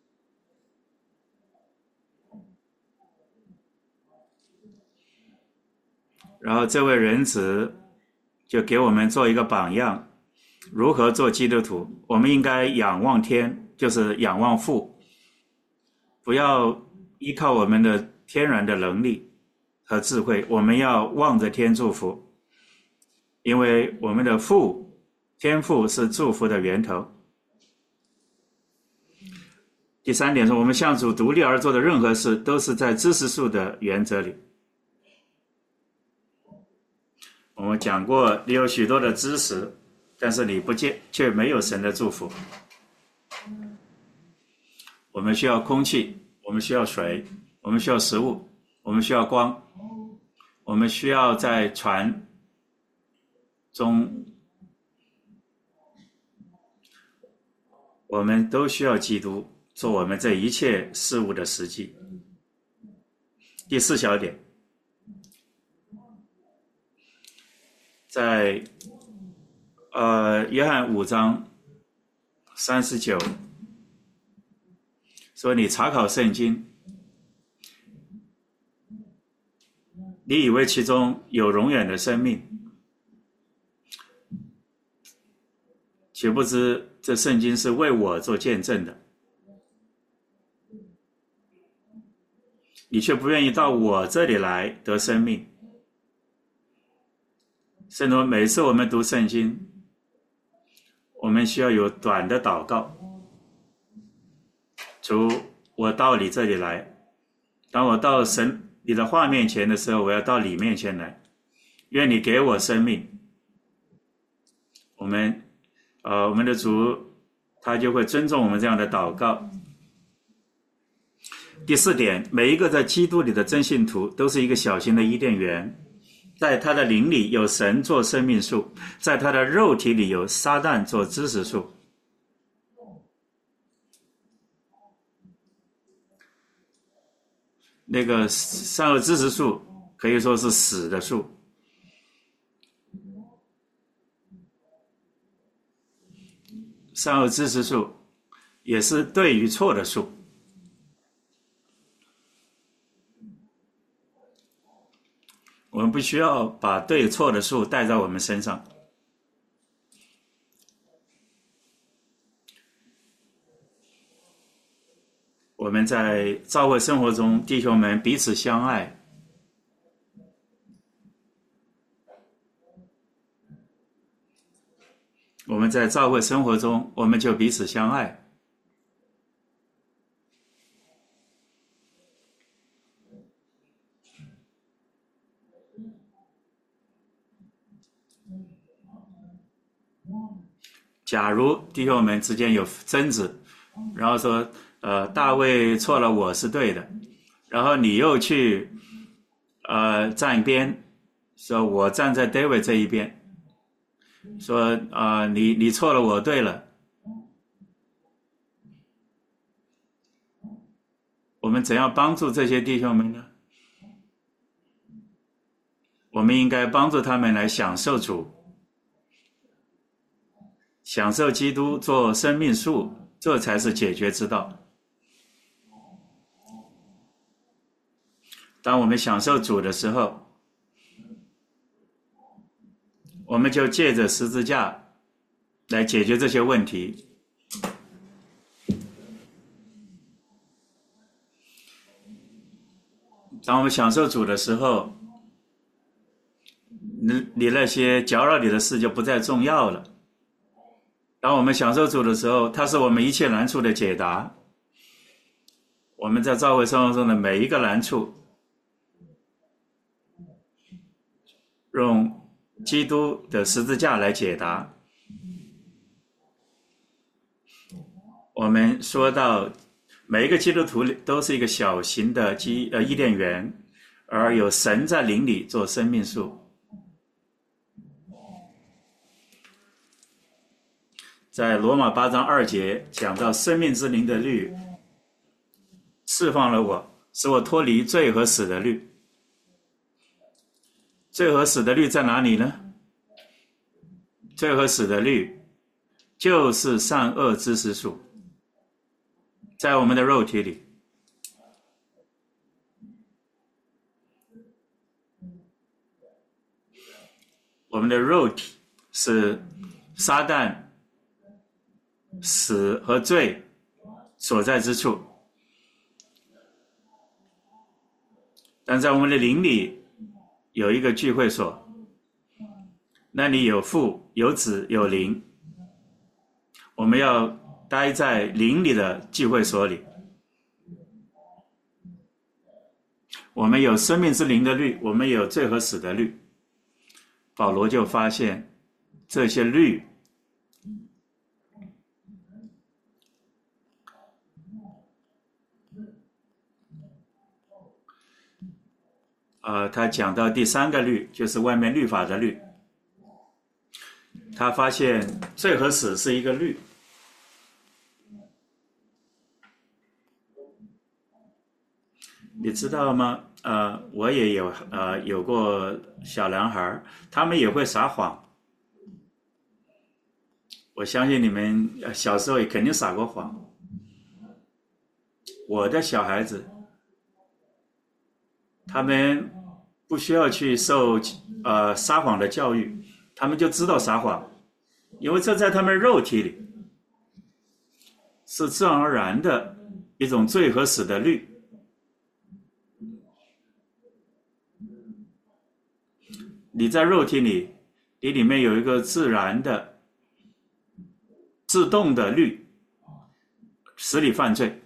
然后这位人子就给我们做一个榜样，如何做基督徒。我们应该仰望天，就是仰望父，不要依靠我们的天然的能力和智慧，我们要望着天祝福，因为我们的父，天父是祝福的源头。第三点是，我们向主独立而做的任何事都是在知识树的原则里。我们讲过，你有许多的知识，但是你不见却没有神的祝福。我们需要空气，我们需要水，我们需要食物，我们需要光，我们需要在船中，我们都需要基督做我们这一切事物的实际。第四小点，在约翰5章39说，你查考圣经，你以为其中有永远的生命，却不知这圣经是为我做见证的，你却不愿意到我这里来得生命。圣徒，每次我们读圣经，我们需要有短的祷告，主，我到你这里来，当我到神你的话面前的时候，我要到你面前来，愿你给我生命。我们的主他就会尊重我们这样的祷告。第四点，每一个在基督里的真信徒都是一个小型的伊甸园，在他的灵里有神做生命树，在他的肉体里有撒旦做知识树。那个善恶知识树可以说是死的树，善恶知识树也是对与错的树。我们不需要把对错的树带在我们身上。我们在教会生活中，弟兄们彼此相爱，我们在教会生活中，我们就彼此相爱。假如弟兄们之间有争执，然后说大卫错了，我是对的，然后你又去站一边，说我站在 David 这一边，说你错了，我对了，我们怎样帮助这些弟兄们呢？我们应该帮助他们来享受主，享受基督做生命树，这才是解决之道。当我们享受主的时候，我们就借着十字架来解决这些问题。当我们享受主的时候，你那些搅扰你的事就不再重要了。当我们享受主的时候，它是我们一切难处的解答。我们在教会生活中的每一个难处，用基督的十字架来解答。我们说到每一个基督徒都是一个小型的伊甸园，而有神在灵里做生命树。 在罗马8章2节讲到生命之灵的律释放了我，使我脱离罪和死的律。罪和死的律在哪里呢？罪和死的律就是善恶知识树，在我们的肉体里。我们的肉体是撒旦死和罪所在之处，但在我们的灵里有一个聚会所，那里有父有子有灵，我们要待在灵里的聚会所里。我们有生命之灵的律，我们有罪和死的律。保罗就发现这些律他讲到第3个律，就是外面律法的律。他发现罪和死是一个律。你知道吗？我也有过小男孩，他们也会撒谎。我相信你们小时候也肯定撒过谎。我的小孩子，他们不需要去受撒谎的教育，他们就知道撒谎，因为这在他们肉体里是自然而然的一种罪和死的律。你在肉体里，你里面有一个自然的、自动的律，使你犯罪。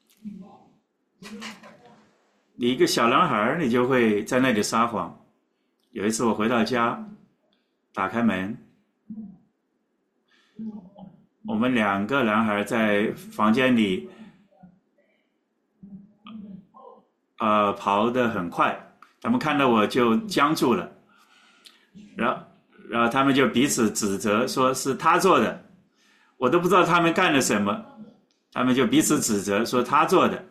你一个小男孩，你就会在那里撒谎。有一次我回到家，打开门，我们2个男孩在房间里跑得很快，他们看到我就僵住了，然后他们就彼此指责，说是他做的，我都不知道他们干了什么，他们就彼此指责说他做的。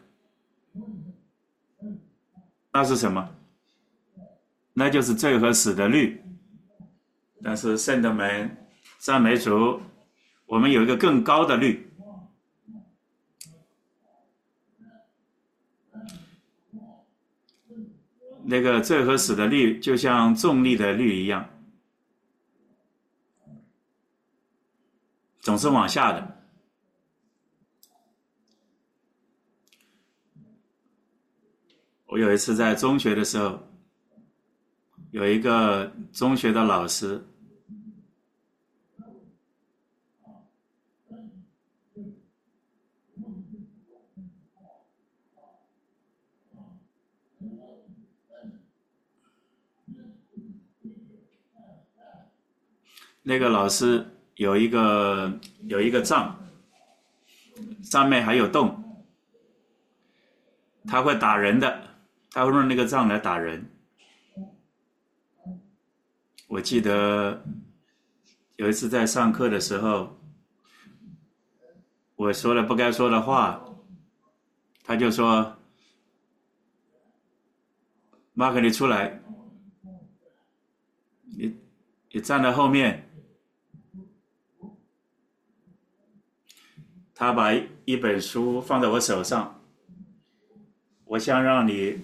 那是什么？那就是罪和死的律。但是圣徒们，赞美主，我们有一个更高的律。那个罪和死的律就像重力的律一样，总是往下的。我有一次在中学的时候，有一个中学的老师，那个老师有一个杖，上面还有洞，他会打人的，他会用那个杖来打人。我记得有一次在上课的时候，我说了不该说的话，他就说：“马克，你出来，你站在后面。”他把一本书放在我手上，我想让你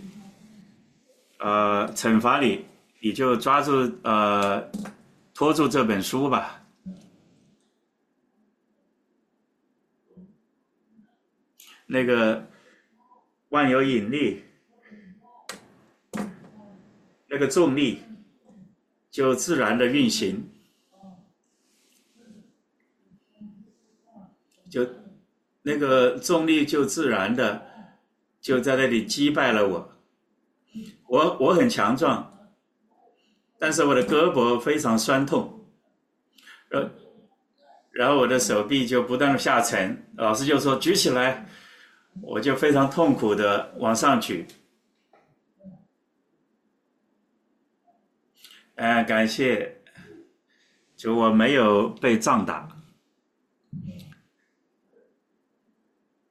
惩罚你就抓住拖住这本书吧。那个万有引力，那个重力就自然的运行，就那个重力就自然的就在那里击败了我。我很强壮，但是我的胳膊非常酸痛，然后我的手臂就不断的下沉，老师就说举起来，我就非常痛苦的往上举。感谢，就我没有被杖打。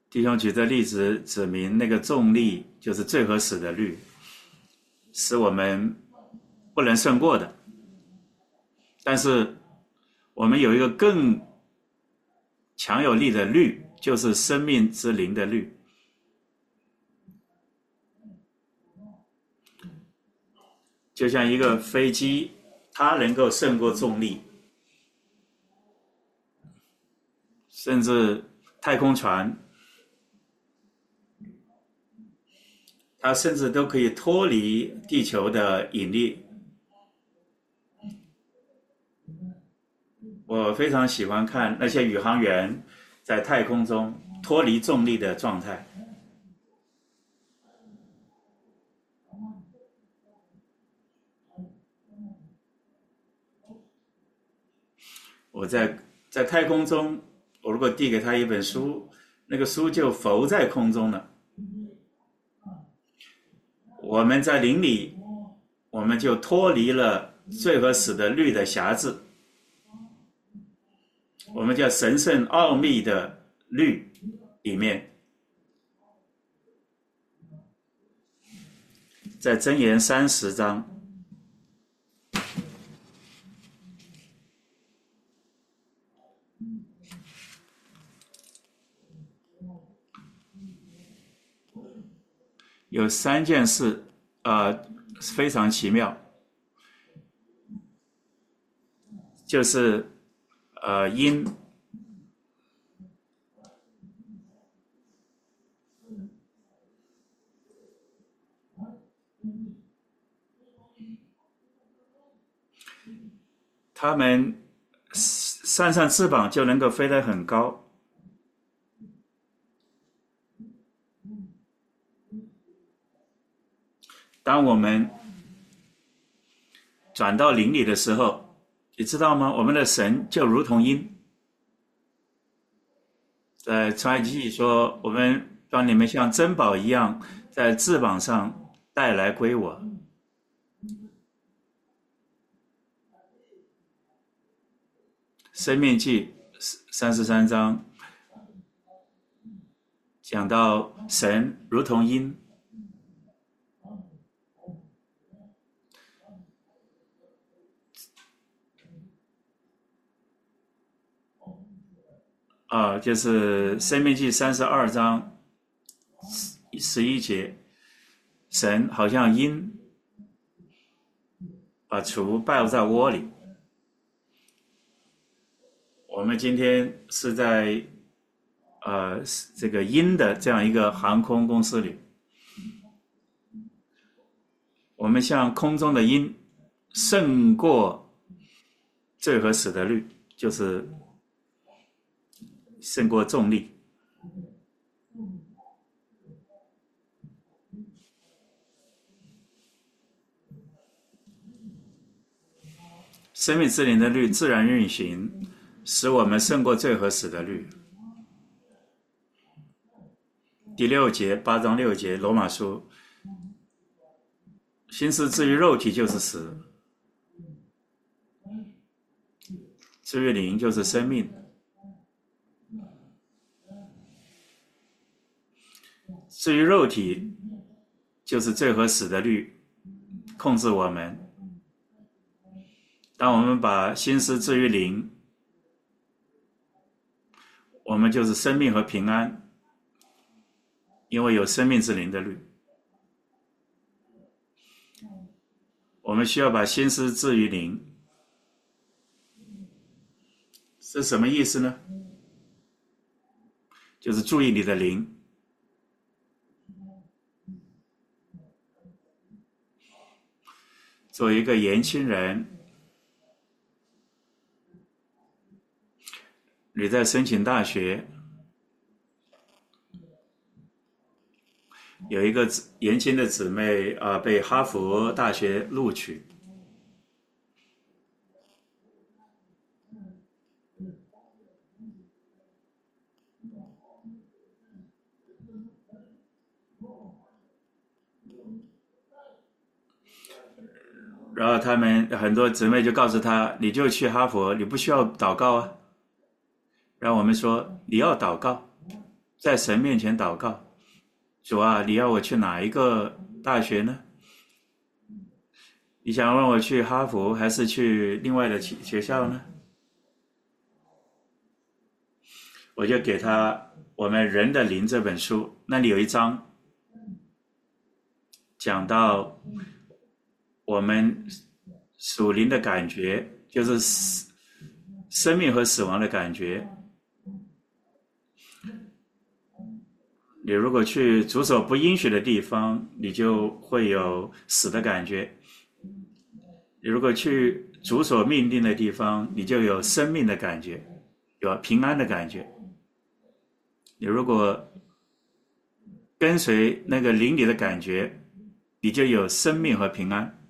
弟兄举的例子指明那个重力就是最合适的律，是我们不能胜过的。但是我们有一个更强有力的律，就是生命之灵的律。就像一个飞机，它能够胜过重力，甚至太空船，它甚至都可以脱离地球的引力。我非常喜欢看那些宇航员在太空中脱离重力的状态。我在太空中，我如果递给他一本书，那个书就浮在空中了。我们在灵里，我们就脱离了最合适的律的辖制，我们叫神圣奥秘的律里面。在箴言30章有3件事非常奇妙，就是因，他们扇上翅膀就能够飞得很高。当我们转到灵里的时候，你知道吗？我们的神就如同鹰。在创世纪说，我们让你们像珍宝一样在翅膀上带来归我。申命记33章讲到神如同鹰，就是申命记32章11节，神好像鹰把雏抱在窝里。我们今天是在这个鹰的这样一个航空公司里，我们像空中的鹰，胜过最合适的律，就是胜过重力。生命之灵的律自然运行，使我们胜过最合适的律。第6节，8章6节，罗马书，心思至于肉体就是死，至于灵就是生命。至于肉体就是最合适的律控制我们。当我们把心思置于灵，我们就是生命和平安，因为有生命之灵的律。我们需要把心思置于灵，是什么意思呢？就是注意你的灵。作为一个年轻人，你在申请大学，有一个年轻的姊妹被哈佛大学录取，然后他们很多姊妹就告诉他，你就去哈佛，你不需要祷告啊。然后我们说你要祷告， 在神面前祷告，主啊，你要我去哪一个大学呢？你想让我去哈佛还是去另外的学校呢？我就给他我们人的灵这本书，那里有一章讲到我们属灵的感觉，就是生命和死亡的感觉。你如果去主所不应许的地方，你就会有死的感觉；你如果去主所命定的地方，你就有生命的感觉，有平安的感觉。你如果跟随那个灵里的感觉，你就有生命和平安。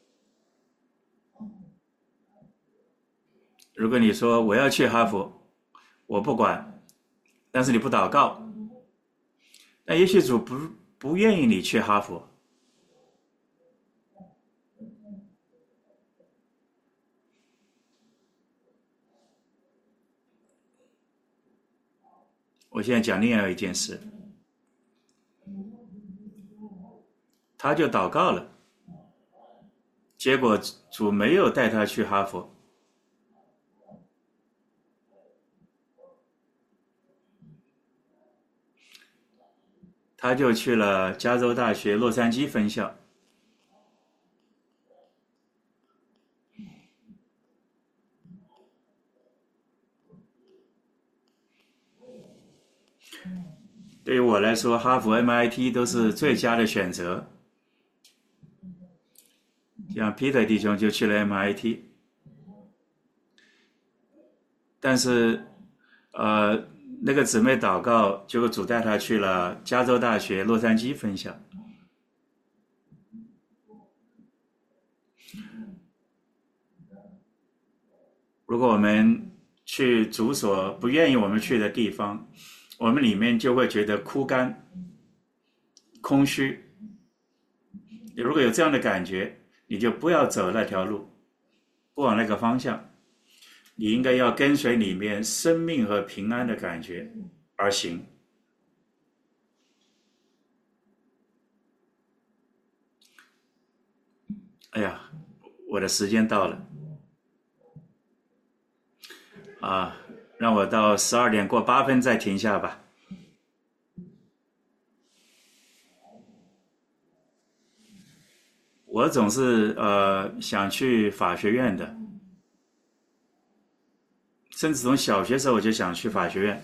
如果你说我要去哈佛，我不管，但是你不祷告，那也许主不愿意你去哈佛。我现在讲另外一件事，他就祷告了，结果主没有带他去哈佛，他就去了加州大学洛杉矶分校。对于我来说，哈佛、MIT 都是最佳的选择。像 Peter 弟兄就去了 MIT， 但是那个姊妹祷告，结果主带他去了加州大学洛杉矶分校。如果我们去主所不愿意我们去的地方，我们里面就会觉得枯干、空虚。你如果有这样的感觉，你就不要走那条路，不往那个方向。你应该要跟随里面生命和平安的感觉而行。哎呀，我的时间到了啊，让我到12点过8分再停下吧。我总是想去法学院的，甚至从小学时候我就想去法学院。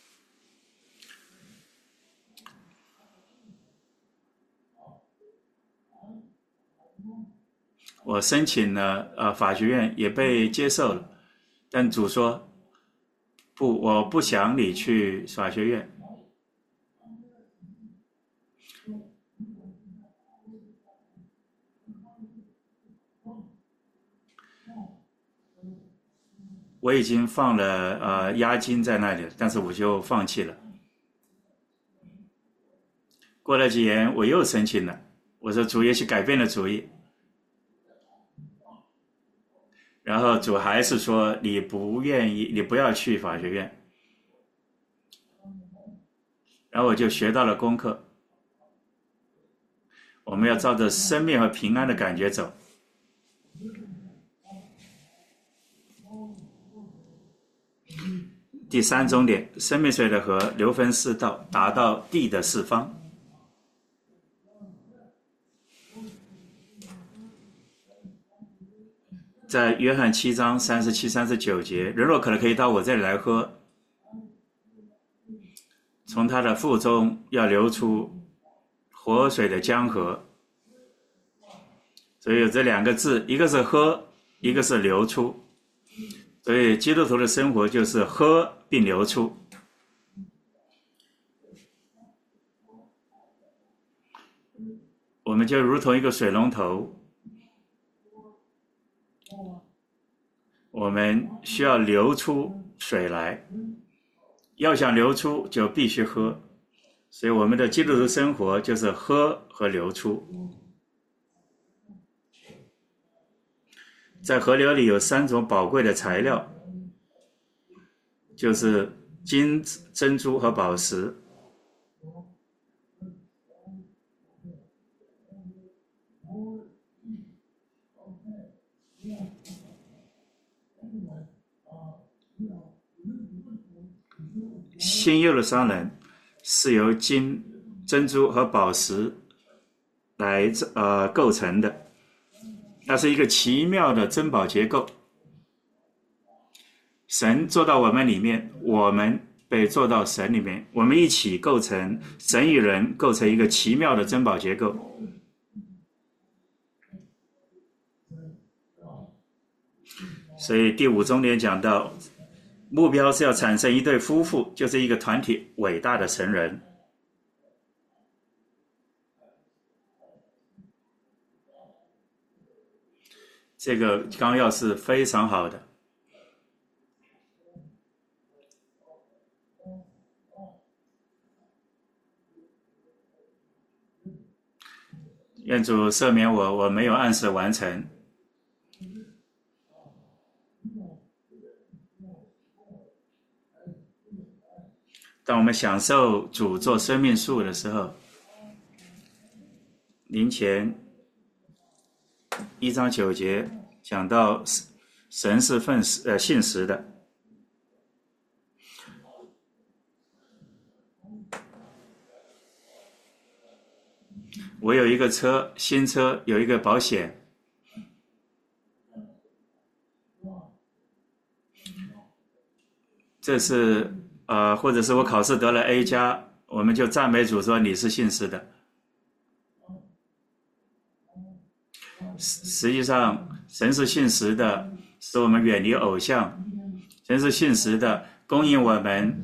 我申请了法学院也被接受了，但主说不，我不想你去法学院。我已经放了押金在那里，但是我就放弃了。过了几年我又申请了，我说主也许改变了主意，然后主还是说你不愿意，你不要去法学院。然后我就学到了功课，我们要照着生命和平安的感觉走。第3重点，生命水的河流分4道，达到地的4方。在约翰7章37、39节，人若渴了，可以到我这里来喝，从他的腹中要流出活水的江河。所以有这2个字，一个是喝，一个是流出。所以基督徒的生活就是喝并流出。我们就如同一个水龙头，我们需要流出水来，要想流出就必须喝，所以我们的基督徒生活就是喝和流出。在河流里有3种宝贵的材料，就是金子、珍珠和宝石。 新耶路撒冷是由金、珍珠和宝石来构成的，那是一个奇妙的珍宝结构。神做到我们里面，我们被做到神里面，我们一起构成神与人构成一个奇妙的珍宝结构。所以第5重点讲到，目标是要产生一对夫妇，就是一个团体伟大的神人。这个纲要是非常好的。愿主赦免我没有按时完成。当我们享受主做生命树的时候，林前1章9节讲到神是信实的。我有一个车，新车有一个保险，这是或者是我考试得了 A 加，我们就赞美主说你是信实的。实际上神是信实的，使我们远离偶像，神是信实的，供应我们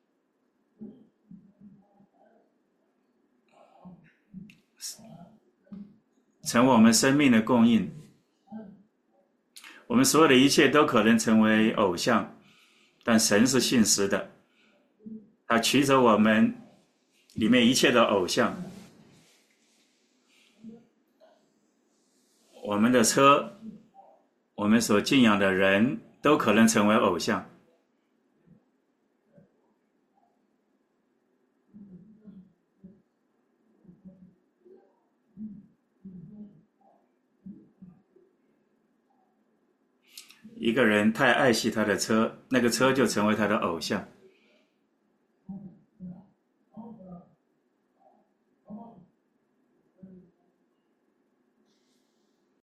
成为我们生命的供应。我们所有的一切都可能成为偶像，但神是信实的，他取走我们里面一切的偶像。我们的车，我们所敬仰的人都可能成为偶像。一个人太爱惜他的车，那个车就成为他的偶像。